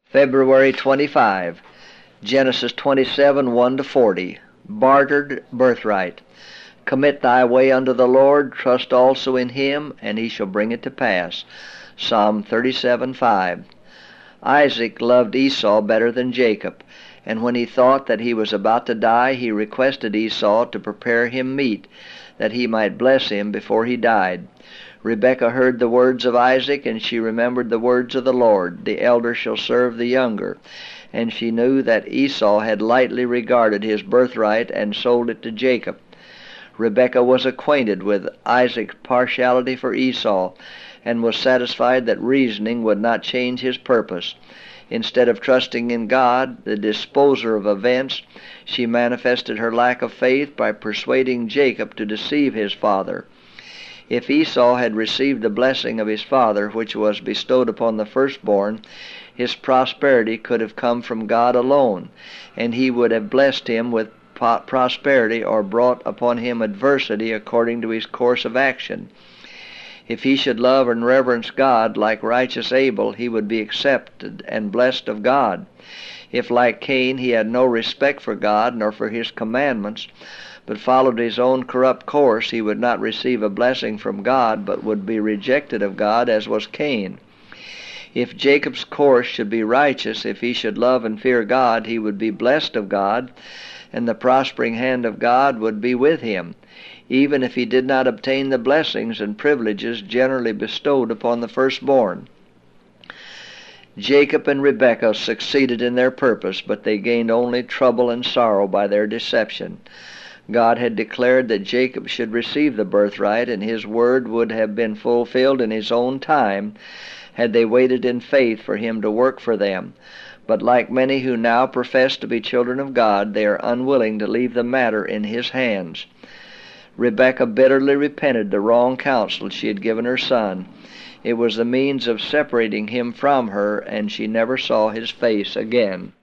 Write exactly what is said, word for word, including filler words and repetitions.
February twenty-fifth, Genesis twenty-seven, one to forty. Bartered birthright. Commit thy way unto the Lord, trust also in him, and he shall bring it to pass. Psalm thirty-seven, five. Isaac loved Esau better than Jacob, and when he thought that he was about to die, he requested Esau to prepare him meat, that he might bless him before he died. Rebekah heard the words of Isaac, and she remembered the words of the Lord, the elder shall serve the younger. And she knew that Esau had lightly regarded his birthright and sold it to Jacob. Rebekah was acquainted with Isaac's partiality for Esau, and was satisfied that reasoning would not change his purpose. Instead of trusting in God, the disposer of events, she manifested her lack of faith by persuading Jacob to deceive his father. If Esau had received the blessing of his father, which was bestowed upon the firstborn, his prosperity could have come from God alone, and he would have blessed him with prosperity or brought upon him adversity according to his course of action. If he should love and reverence God like righteous Abel, he would be accepted and blessed of God. If, like Cain, he had no respect for God nor for his commandments, but followed his own corrupt course, he would not receive a blessing from God, but would be rejected of God, as was Cain. If Jacob's course should be righteous, if he should love and fear God, he would be blessed of God, and the prospering hand of God would be with him, even if he did not obtain the blessings and privileges generally bestowed upon the firstborn. Jacob and Rebekah succeeded in their purpose, but they gained only trouble and sorrow by their deception. God had declared that Jacob should receive the birthright, and his word would have been fulfilled in his own time had they waited in faith for him to work for them. But like many who now profess to be children of God, they are unwilling to leave the matter in his hands. Rebekah bitterly repented the wrong counsel she had given her son. It was the means of separating him from her, and she never saw his face again.